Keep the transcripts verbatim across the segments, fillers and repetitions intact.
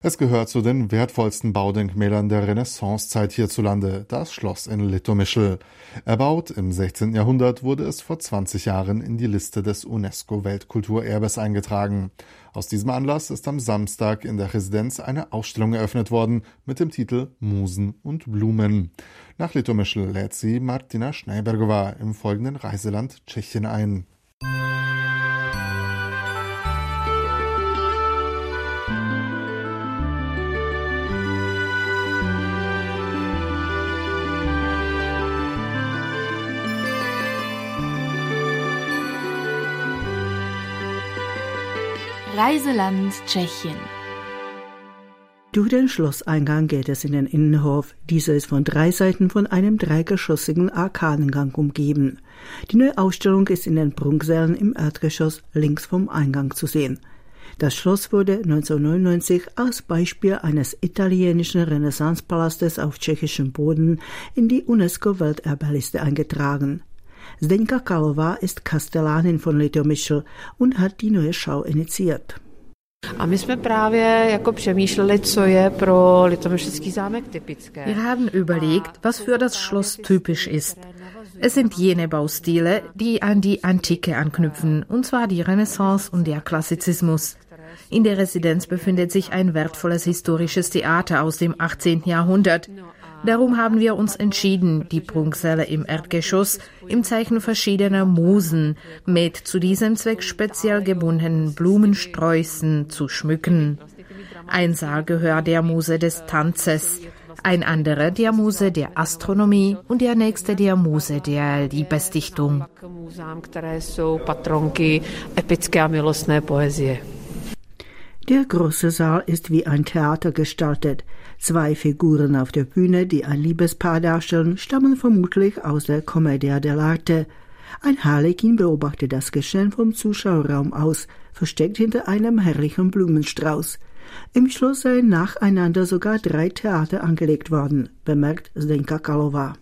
Es gehört zu den wertvollsten Baudenkmälern der Renaissancezeit hierzulande, das Schloss in Litomischl. Erbaut im sechzehnten Jahrhundert, wurde es vor zwanzig Jahren in die Liste des UNESCO-Weltkulturerbes eingetragen. Aus diesem Anlass ist am Samstag in der Residenz eine Ausstellung eröffnet worden mit dem Titel Musen und Blumen. Nach Litomischl lädt sie Martina Schneibergova im folgenden Reiseland Tschechien ein. Reiseland Tschechien. Durch den Schlosseingang geht es in den Innenhof. Dieser ist von drei Seiten von einem dreigeschossigen Arkadengang umgeben. Die neue Ausstellung ist in den Prunksälen im Erdgeschoss links vom Eingang zu sehen. Das Schloss wurde neunzehnhundertneunundneunzig als Beispiel eines italienischen Renaissancepalastes auf tschechischem Boden in die UNESCO-Welterbe-Liste eingetragen. Zdeňka Kalová ist Kastellanin von Litomischl und hat die neue Schau initiiert. Wir haben überlegt, was für das Schloss typisch ist. Es sind jene Baustile, die an die Antike anknüpfen, und zwar die Renaissance und der Klassizismus. In der Residenz befindet sich ein wertvolles historisches Theater aus dem achtzehnten Jahrhundert. Darum haben wir uns entschieden, die Prunksäle im Erdgeschoss im Zeichen verschiedener Musen mit zu diesem Zweck speziell gebundenen Blumensträußen zu schmücken. Ein Saal gehört der Muse des Tanzes, ein anderer der Muse der Astronomie und der nächste der Muse der Liebesdichtung. Der große Saal ist wie ein Theater gestaltet. Zwei Figuren auf der Bühne, die ein Liebespaar darstellen, stammen vermutlich aus der Commedia dell'arte. Ein Harlekin beobachtet das Geschehen vom Zuschauerraum aus, versteckt hinter einem herrlichen Blumenstrauß. Im Schloss seien nacheinander sogar drei Theater angelegt worden, bemerkt Zdeňka Kalová.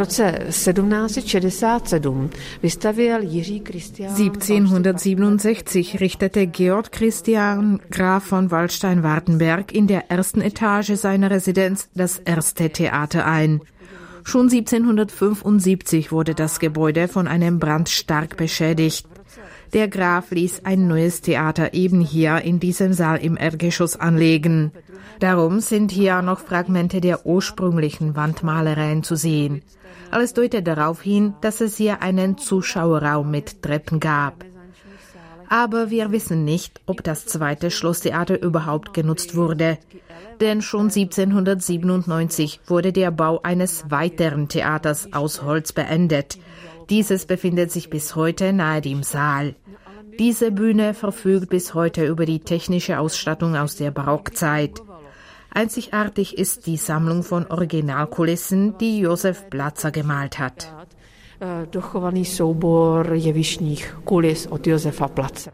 siebzehnhundertsiebenundsechzig richtete Georg Christian Graf von Waldstein-Wartenberg in der ersten Etage seiner Residenz das erste Theater ein. Schon siebzehnhundertfünfundsiebzig wurde das Gebäude von einem Brand stark beschädigt. Der Graf ließ ein neues Theater eben hier in diesem Saal im Erdgeschoss anlegen. Darum sind hier noch Fragmente der ursprünglichen Wandmalereien zu sehen. Alles deutet darauf hin, dass es hier einen Zuschauerraum mit Treppen gab. Aber wir wissen nicht, ob das zweite Schlosstheater überhaupt genutzt wurde. Denn schon siebzehnhundertsiebenundneunzig wurde der Bau eines weiteren Theaters aus Holz beendet. Dieses befindet sich bis heute nahe dem Saal. Diese Bühne verfügt bis heute über die technische Ausstattung aus der Barockzeit. Einzigartig ist die Sammlung von Originalkulissen, die Josef Platzer gemalt hat. Dochovaný soubor jevištních kulis od Josefa Platze.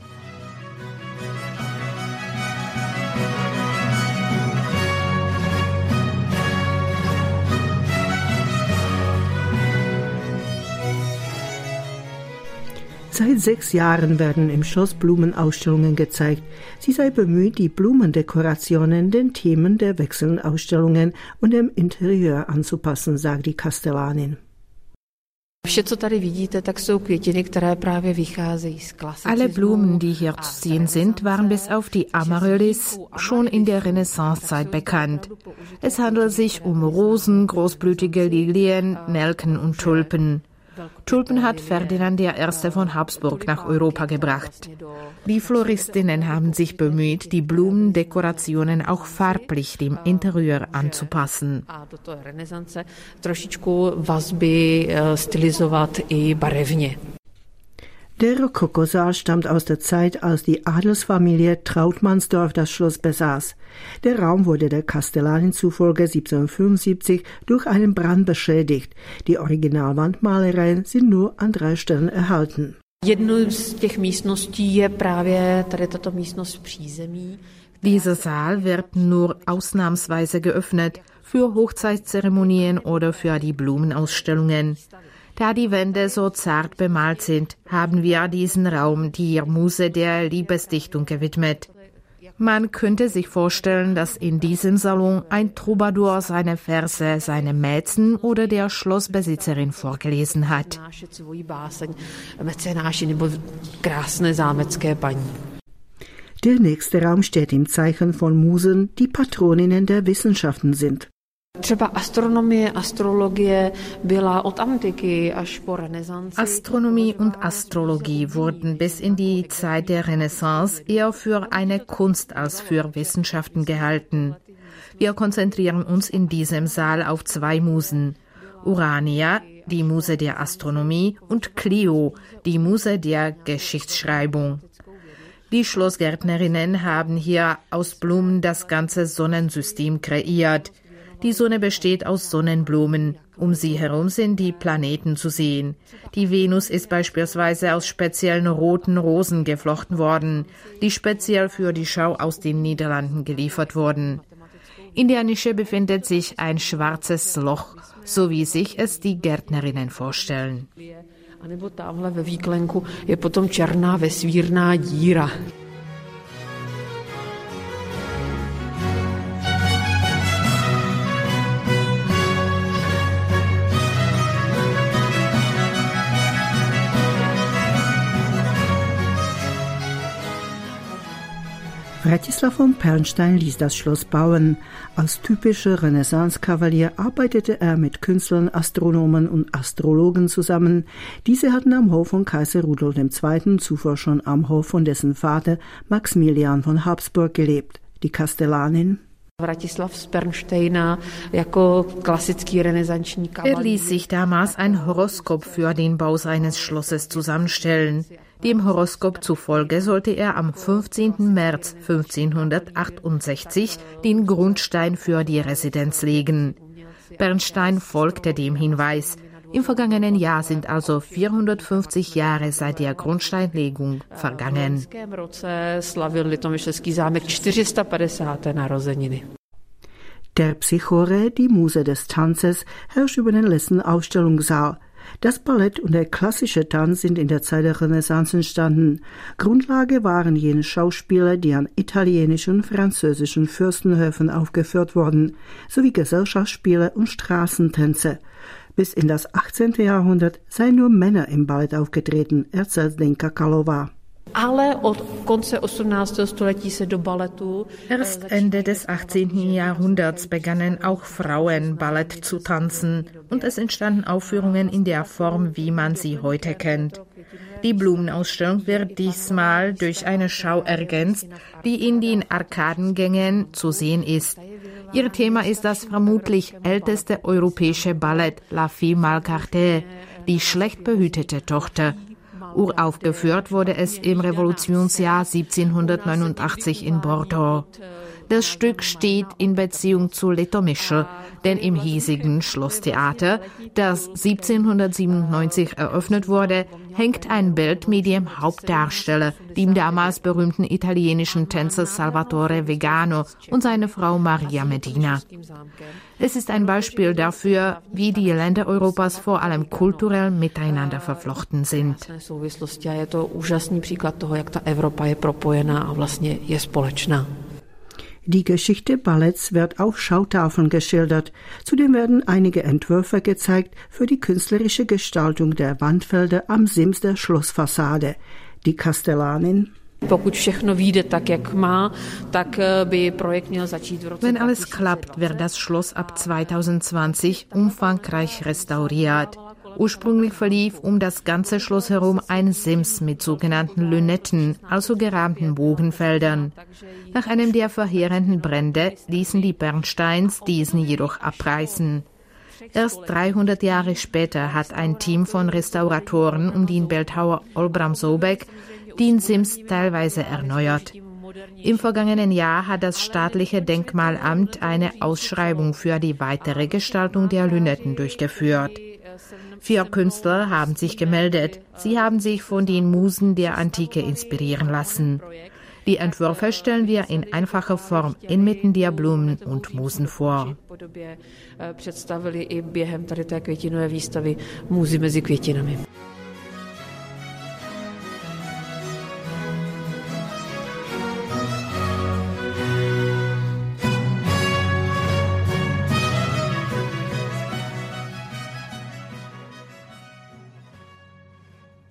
Seit sechs Jahren werden im Schloss Blumenausstellungen gezeigt. Sie sei bemüht, die Blumendekorationen den Themen der wechselnden Ausstellungen und dem Interieur anzupassen, sagt die Kastellanin. Alle Blumen, die hier zu sehen sind, waren bis auf die Amaryllis schon in der Renaissancezeit bekannt. Es handelt sich um Rosen, großblütige Lilien, Nelken und Tulpen. Tulpen hat Ferdinand der Erste von Habsburg nach Europa gebracht. Die Floristinnen haben sich bemüht, die Blumendekorationen auch farblich dem Interieur anzupassen. Der Rokokosaal stammt aus der Zeit, als die Adelsfamilie Trautmannsdorf das Schloss besaß. Der Raum wurde der Kastellanin zufolge siebzehnhundertfünfundsiebzig durch einen Brand beschädigt. Die Originalwandmalereien sind nur an drei Stellen erhalten. Dieser Saal wird nur ausnahmsweise geöffnet, für Hochzeitszeremonien oder für die Blumenausstellungen. Da die Wände so zart bemalt sind, haben wir diesen Raum der Muse der Liebesdichtung gewidmet. Man könnte sich vorstellen, dass in diesem Salon ein Troubadour seine Verse seinem Mäzen oder der Schlossbesitzerin vorgelesen hat. Der nächste Raum steht im Zeichen von Musen, die Patroninnen der Wissenschaften sind. Astronomie und Astrologie wurden bis in die Zeit der Renaissance eher für eine Kunst als für Wissenschaften gehalten. Wir konzentrieren uns in diesem Saal auf zwei Musen: Urania, die Muse der Astronomie, und Clio, die Muse der Geschichtsschreibung. Die Schlossgärtnerinnen haben hier aus Blumen das ganze Sonnensystem kreiert. Die Sonne besteht aus Sonnenblumen. Um sie herum sind die Planeten zu sehen. Die Venus ist beispielsweise aus speziellen roten Rosen geflochten worden, die speziell für die Schau aus den Niederlanden geliefert wurden. In der Nische befindet sich ein schwarzes Loch, so wie sich es die Gärtnerinnen vorstellen. A nebo tamhle ve výklenku je potom černá vesmírná díra. Wratislav von Pernstein ließ das Schloss bauen. Als typischer Renaissance-Kavalier arbeitete er mit Künstlern, Astronomen und Astrologen zusammen. Diese hatten am Hof von Kaiser Rudolf der Zweite zuvor schon am Hof von dessen Vater Maximilian von Habsburg gelebt. Die Kastellanin Wratislav z Pernsteina jako klasický renesanční kavalier. Er ließ sich damals ein Horoskop für den Bau seines Schlosses zusammenstellen. Dem Horoskop zufolge sollte er am fünfzehnten März fünfzehnhundertachtundsechzig den Grundstein für die Residenz legen. Pernstein folgte dem Hinweis. Im vergangenen Jahr sind also vierhundertfünfzig Jahre seit der Grundsteinlegung vergangen. Der Psychore, die Muse des Tanzes, herrscht über den letzten Ausstellungssaal. Das Ballett und der klassische Tanz sind in der Zeit der Renaissance entstanden. Grundlage waren jene Schauspieler, die an italienischen und französischen Fürstenhöfen aufgeführt wurden, sowie Gesellschaftsspiele und Straßentänze. Bis in das achtzehnte Jahrhundert seien nur Männer im Ballett aufgetreten, erzählt Zdenka Kalová. Erst Ende des achtzehnten Jahrhunderts begannen auch Frauen Ballett zu tanzen und es entstanden Aufführungen in der Form, wie man sie heute kennt. Die Blumenausstellung wird diesmal durch eine Schau ergänzt, die in den Arkadengängen zu sehen ist. Ihr Thema ist das vermutlich älteste europäische Ballett La Fille Mal Gardée, die schlecht behütete Tochter. Uraufgeführt wurde es im Revolutionsjahr siebzehnhundertneunundachtzig in Bordeaux. Das Stück steht in Beziehung zu Litomischl, denn im hiesigen Schlosstheater, das siebzehnhundertsiebenundneunzig eröffnet wurde, hängt ein Bild mit dem Hauptdarsteller, dem damals berühmten italienischen Tänzer Salvatore Vigano und seiner Frau Maria Medina. Es ist ein Beispiel dafür, wie die Länder Europas vor allem kulturell miteinander verflochten sind. Die Geschichte Balletts wird auf Schautafeln geschildert. Zudem werden einige Entwürfe gezeigt für die künstlerische Gestaltung der Wandfelder am Sims der Schlossfassade. Die Kastellanin Wenn alles klappt, wird das Schloss ab zweitausendzwanzig umfangreich restauriert. Ursprünglich verlief um das ganze Schloss herum ein Sims mit sogenannten Lünetten, also gerahmten Bogenfeldern. Nach einem der verheerenden Brände ließen die Pernsteins diesen jedoch abreißen. Erst dreihundert Jahre später hat ein Team von Restauratoren um den Bildhauer Olbram Sobek den Sims teilweise erneuert. Im vergangenen Jahr hat das staatliche Denkmalamt eine Ausschreibung für die weitere Gestaltung der Lünetten durchgeführt. Vier Künstler haben sich gemeldet. Sie haben sich von den Musen der Antike inspirieren lassen. Die Entwürfe stellen wir in einfacher Form inmitten der Blumen und Musen vor.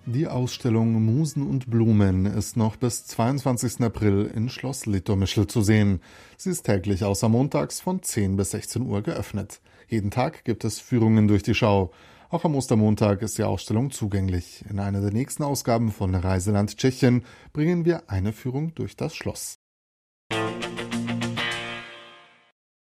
Die Ausstellung Musen und Blumen ist noch bis zweiundzwanzigsten April in Schloss Littomischl zu sehen. Sie ist täglich außer montags von zehn bis sechzehn Uhr geöffnet. Jeden Tag gibt es Führungen durch die Schau. Auch am Ostermontag ist die Ausstellung zugänglich. In einer der nächsten Ausgaben von Reiseland Tschechien bringen wir eine Führung durch das Schloss.